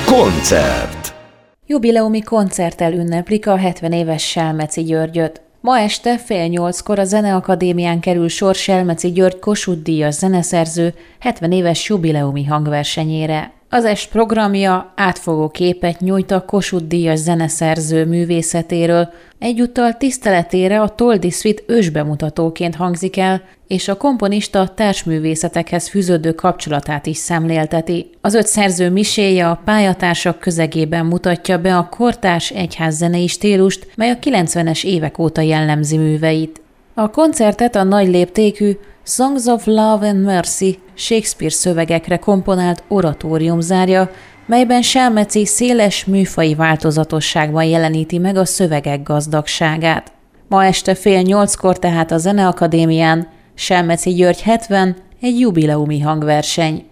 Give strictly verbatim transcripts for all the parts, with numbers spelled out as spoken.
Koncert. Jubileumi koncerttel ünneplik a hetven éves Selmeczi Györgyöt. Ma este fél nyolckor a Zeneakadémián kerül sor Selmeczi György Kossuth-díjas zeneszerző hetven éves jubileumi hangversenyére. Az est programja átfogó képet nyújt a Kossuth-díjas zeneszerző művészetéről, egyúttal tiszteletére a Toldi Suite ősbemutatóként hangzik el, és a komponista társművészetekhez fűződő kapcsolatát is szemlélteti. Az öt szerző miséje a pályatársak közegében mutatja be a kortárs egyházzenei stílust, mely a kilencvenes évek óta jellemzi műveit. A koncertet a nagy léptékű Songs of Love and Mercy Shakespeare szövegekre komponált oratórium zárja, melyben Selmeczi széles műfaji változatosságban jeleníti meg a szövegek gazdagságát. Ma este fél nyolckor tehát a Zeneakadémián Selmeczi György hetven egy jubileumi hangverseny.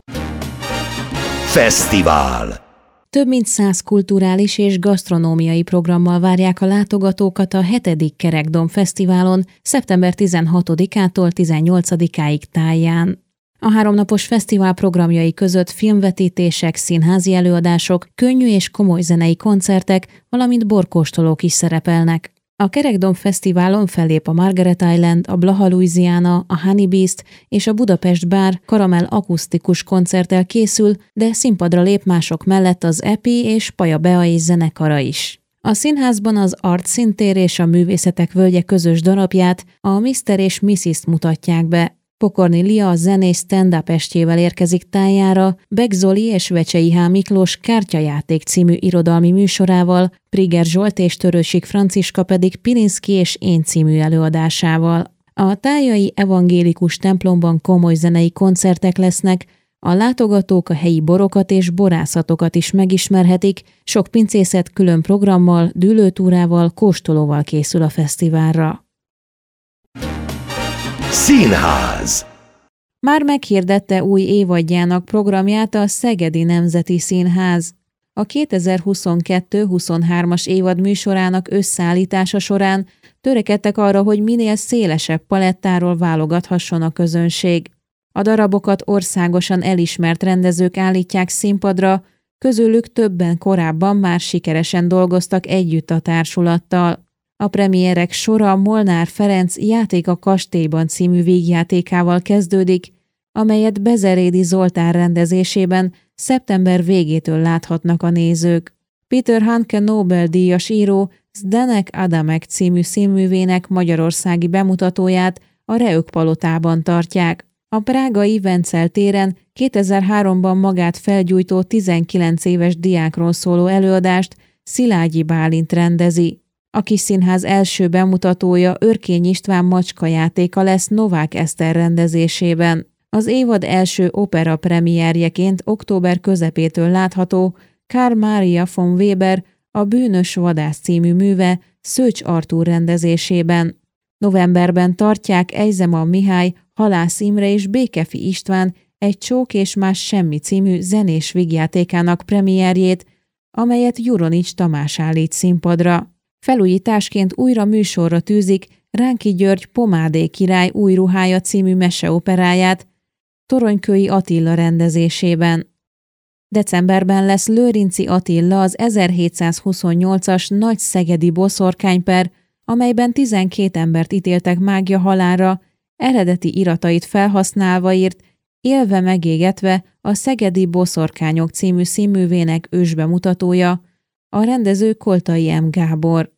Fesztivál. Több mint száz kulturális és gasztronómiai programmal várják a látogatókat a hetedik Kerekdom Fesztiválon szeptember tizenhatodikától tizennyolcadikáig táján. A háromnapos fesztivál programjai között filmvetítések, színházi előadások, könnyű és komoly zenei koncertek, valamint borkóstolók is szerepelnek. A Kerekdom Fesztiválon fellép a Margaret Island, a Blaha Louisiana, a Honey Beast és a Budapest Bár Karamell akusztikus koncerttel készül, de színpadra lép mások mellett az Epi és Paja Bea és zenekara is. A színházban az Art Szintér és a Művészetek Völgye közös darabját, a miszter és missist mutatják be. Pokorni Lia a zenés stand-up estjével érkezik tájára, Beck Zoli és Vecsei H. Miklós Kártyajáték című irodalmi műsorával, Priger Zsolt és Törősik Franciska pedig Pilinszki és Én című előadásával. A tájai evangélikus templomban komoly zenei koncertek lesznek, a látogatók a helyi borokat és borászatokat is megismerhetik, sok pincészet külön programmal, dűlőtúrával, kóstolóval készül a fesztiválra. Színház. Már meghirdette új évadjának programját a Szegedi Nemzeti Színház. A kétezer-huszonkettő huszonhármas évad műsorának összeállítása során törekedtek arra, hogy minél szélesebb palettáról válogathasson a közönség. A darabokat országosan elismert rendezők állítják színpadra, közülük többen korábban már sikeresen dolgoztak együtt a társulattal. A premierek sora Molnár Ferenc Játék a kastélyban című vígjátékával kezdődik, amelyet Bezerédi Zoltán rendezésében szeptember végétől láthatnak a nézők. Peter Handke Nobel-díjas író Zdenek Adamek című színművének magyarországi bemutatóját a Reök palotában tartják. A prágai Vencel téren kétezer-háromban magát felgyújtó tizenkilenc éves diákról szóló előadást Szilágyi Bálint rendezi. A kis színház első bemutatója Örkény István macskajátéka lesz Novák Eszter rendezésében. Az évad első opera premierjeként október közepétől látható Karl Maria von Weber A bűnös vadász című műve Szőcs Artúr rendezésében. Novemberben tartják Ejzeman Mihály, Halász Imre és Békefi István Egy csók és más semmi című zenés vígjátékának premierjét, amelyet Juronics Tamás állít színpadra. Felújításként újra műsorra tűzik Ránki György Pomádé király új ruhája című meseoperáját Toronykői Attila rendezésében. Decemberben lesz Lőrinci Attila az ezerhétszázhuszonnyolcas nagy szegedi boszorkányper, amelyben tizenkét embert ítéltek mágia halálra, eredeti iratait felhasználva írt, Élve megégetve a Szegedi Boszorkányok című színművének ősbemutatója, a rendező Koltai M. Gábor.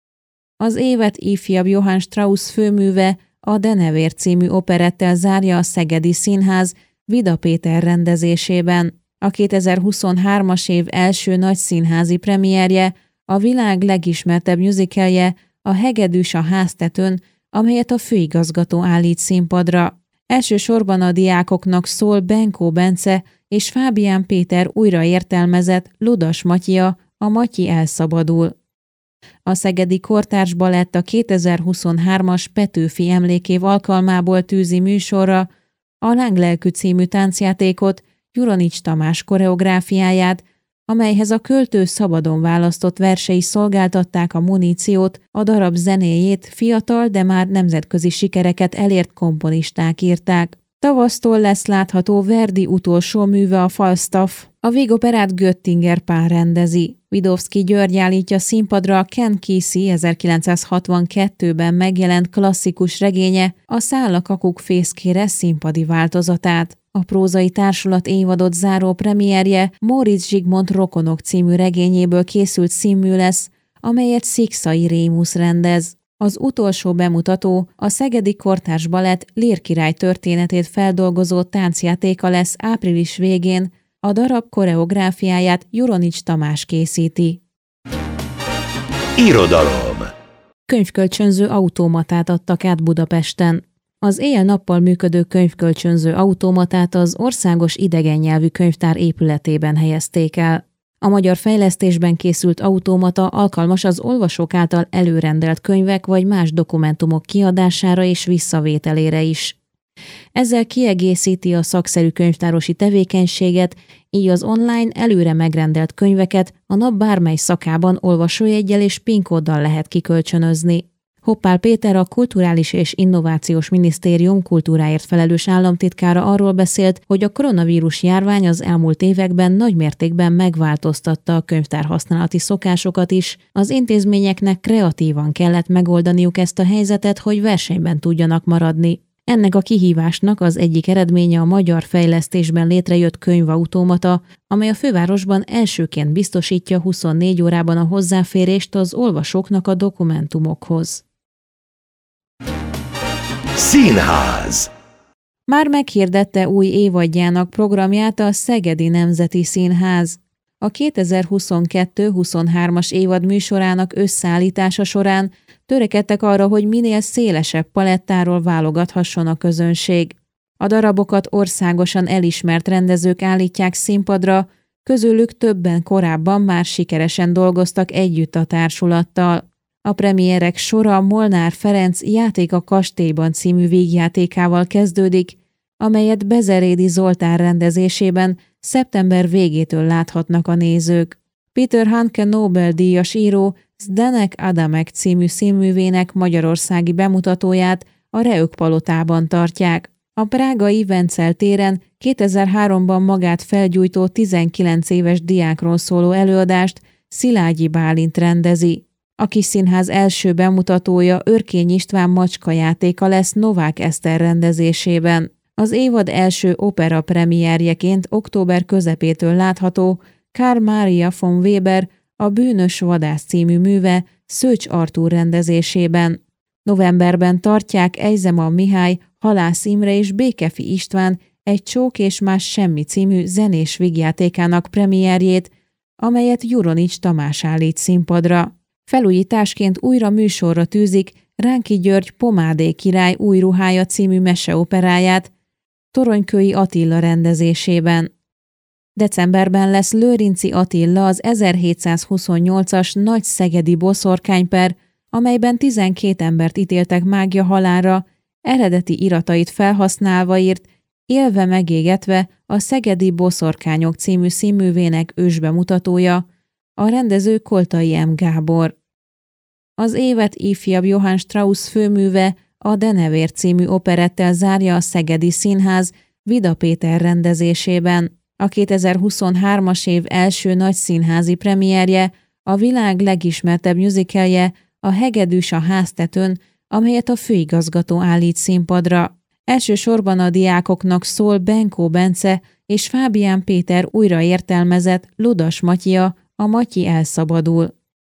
Az évet ifjabb Johann Strauss főműve a Denevér című operettel zárja a Szegedi Színház Vida Péter rendezésében. A kétezer-huszonhármas év első nagy színházi premierje, a világ legismertebb musicalje, a Hegedűs a háztetőn, amelyet a főigazgató állít színpadra. Elsősorban a diákoknak szól Benkó Bence és Fábián Péter újraértelmezett Ludas Matya, a Matyi elszabadul. A Szegedi Kortárs Balett a kétezer-huszonhármas Petőfi emlékév alkalmából tűzi műsorra a Lánglelkű című táncjátékot, Juronics Tamás koreográfiáját, amelyhez a költő szabadon választott versei szolgáltatták a muníciót, a darab zenéjét fiatal, de már nemzetközi sikereket elért komponisták írták. Tavasztól lesz látható Verdi utolsó műve, a Falstaff. A végoperát Göttinger Pál rendezi. Widowski György állítja színpadra a Ken Kesey ezerkilencszázhatvankettőben megjelent klasszikus regénye, a Száll a kakuk fészkére színpadi változatát. A prózai társulat évadot záró premierje Móricz Zsigmond Rokonok című regényéből készült színmű lesz, amelyet Szikszai Rémusz rendez. Az utolsó bemutató a Szegedi Kortárs Balett Lérkirály történetét feldolgozó táncjátéka lesz április végén, a darab koreográfiáját Juronics Tamás készíti. Irodalom. Könyvkölcsönző automatát adtak át Budapesten. Az éjjel-nappal működő könyvkölcsönző automatát az Országos Idegennyelvű Könyvtár épületében helyezték el. A magyar fejlesztésben készült automata alkalmas az olvasók által előrendelt könyvek vagy más dokumentumok kiadására és visszavételére is. Ezzel kiegészíti a szakszerű könyvtárosi tevékenységet, így az online előre megrendelt könyveket a nap bármely szakában olvasójeggyel és PIN-kóddal lehet kikölcsönözni. Hoppál Péter, a Kulturális és Innovációs Minisztérium kultúráért felelős államtitkára arról beszélt, hogy a koronavírus járvány az elmúlt években nagy mértékben megváltoztatta a könyvtárhasználati szokásokat is, az intézményeknek kreatívan kellett megoldaniuk ezt a helyzetet, hogy versenyben tudjanak maradni. Ennek a kihívásnak az egyik eredménye a magyar fejlesztésben létrejött könyvautomata, amely a fővárosban elsőként biztosítja huszonnégy órában a hozzáférést az olvasóknak a dokumentumokhoz. Színház. Már meghirdette új évadjának programját a Szegedi Nemzeti Színház. A kétezer-huszonkettő-huszonhármas évad műsorának összeállítása során törekedtek arra, hogy minél szélesebb palettáról válogathasson a közönség. A darabokat országosan elismert rendezők állítják színpadra, közülük többen korábban már sikeresen dolgoztak együtt a társulattal. A premierek sora Molnár Ferenc Játék a kastélyban című vígjátékával kezdődik, amelyet Bezerédi Zoltán rendezésében szeptember végétől láthatnak a nézők. Peter Handke Nobel-díjas író Zdenek Adamek című színművének magyarországi bemutatóját a Reök palotában tartják. A prágai Vencel téren kétezer-háromban magát felgyújtó tizenkilenc éves diákról szóló előadást Szilágyi Bálint rendezi. A kis színház első bemutatója Örkény István macskajátéka lesz Novák Eszter rendezésében. Az évad első opera premierjeként október közepétől látható Karl Maria von Weber A bűnös vadász című műve Szőcs Artúr rendezésében. Novemberben tartják Ejzema Mihály, Halász Imre és Békefi István Egy csók és más semmi című zenés vígjátékának premierjét, amelyet Juronics Tamás állít színpadra. Felújításként újra műsorra tűzik Ránki György Pomádé király új ruhája című meseoperáját Toronykői Attila rendezésében. Decemberben lesz Lőrinci Attila az ezerhétszázhuszonnyolcas nagy szegedi boszorkányper, amelyben tizenkét embert ítéltek mágia halálra, eredeti iratait felhasználva írt, Élve megégetve a Szegedi Boszorkányok című színművének ősbemutatója, a rendező Koltai M. Gábor. Az évet ifjabb Johann Strauss főműve, a Denevér című operettel zárja a Szegedi Színház Vida Péter rendezésében. A kétezer-huszonhármas év első nagy színházi premierje, a világ legismertebb musicalje, a Hegedűs a háztetőn, amelyet a főigazgató állít színpadra. Elsősorban a diákoknak szól Benkó Bence és Fábián Péter újraértelmezett Ludas Matya, a Matyi elszabadul.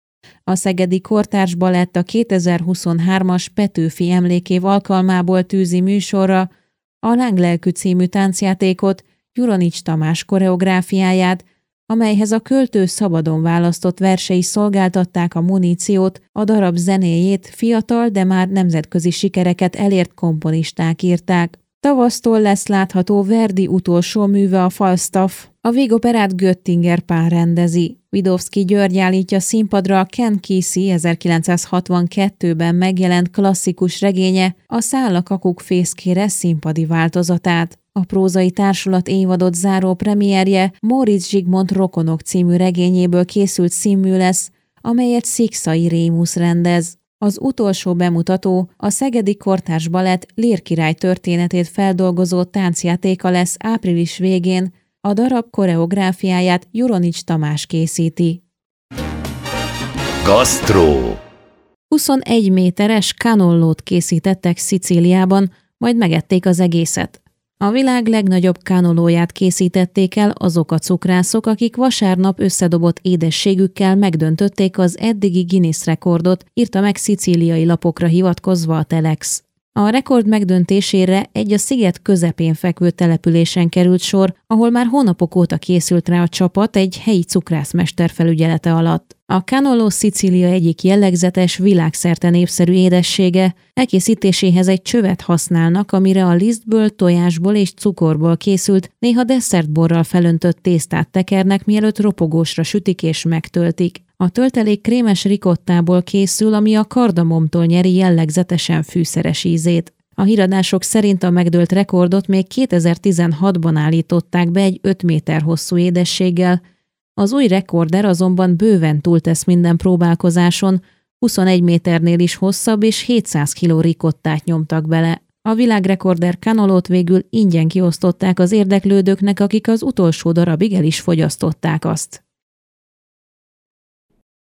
A Szegedi Kortárs Balett a kétezer-huszonhármas Petőfi emlékév alkalmából tűzi műsorra a Lánglelkű című táncjátékot, Juronics Tamás koreográfiáját, amelyhez a költő szabadon választott versei szolgáltatták a muníciót, a darab zenéjét fiatal, de már nemzetközi sikereket elért komponisták írták. Tavasztól lesz látható Verdi utolsó műve, a Falstaff. A végoperát Göttinger Pál rendezi. Widowski György állítja színpadra a Ken Kesey ezerkilencszázhatvankettőben megjelent klasszikus regénye, a Száll a kakuk fészkére színpadi változatát. A prózai társulat évadot záró premierje Móricz Zsigmond Rokonok című regényéből készült színmű lesz, amelyet Szikszai Rémusz rendez. Az utolsó bemutató a Szegedi Kortárs Balett Lér király történetét feldolgozó táncjátéka lesz április végén, a darab koreográfiáját Juronics Tamás készíti. Gasztró. huszonegy méteres cannellót készítettek Szicíliában, majd megették az egészet. A világ legnagyobb cannellóját készítették el azok a cukrászok, akik vasárnap összedobott édességükkel megdöntötték az eddigi Guinness rekordot, írta meg szicíliai lapokra hivatkozva a Telex. A rekord megdöntésére egy a sziget közepén fekvő településen került sor, ahol már hónapok óta készült rá a csapat egy helyi cukrászmester felügyelete alatt. A cannelló Szicília egyik jellegzetes, világszerte népszerű édessége, elkészítéséhez egy csövet használnak, amire a lisztből, tojásból és cukorból készült, néha desszertborral felöntött tésztát tekernek, mielőtt ropogósra sütik és megtöltik. A töltelék krémes rikottából készül, ami a kardamomtól nyeri jellegzetesen fűszeres ízét. A híradások szerint a megdőlt rekordot még kétezer-tizenhatban állították be egy öt méter hosszú édességgel, az új rekorder azonban bőven túltesz minden próbálkozáson, huszonegy méternél is hosszabb és hétszáz kiló rikottát nyomtak bele. A világrekorder cannellót végül ingyen kiosztották az érdeklődőknek, akik az utolsó darabig el is fogyasztották azt.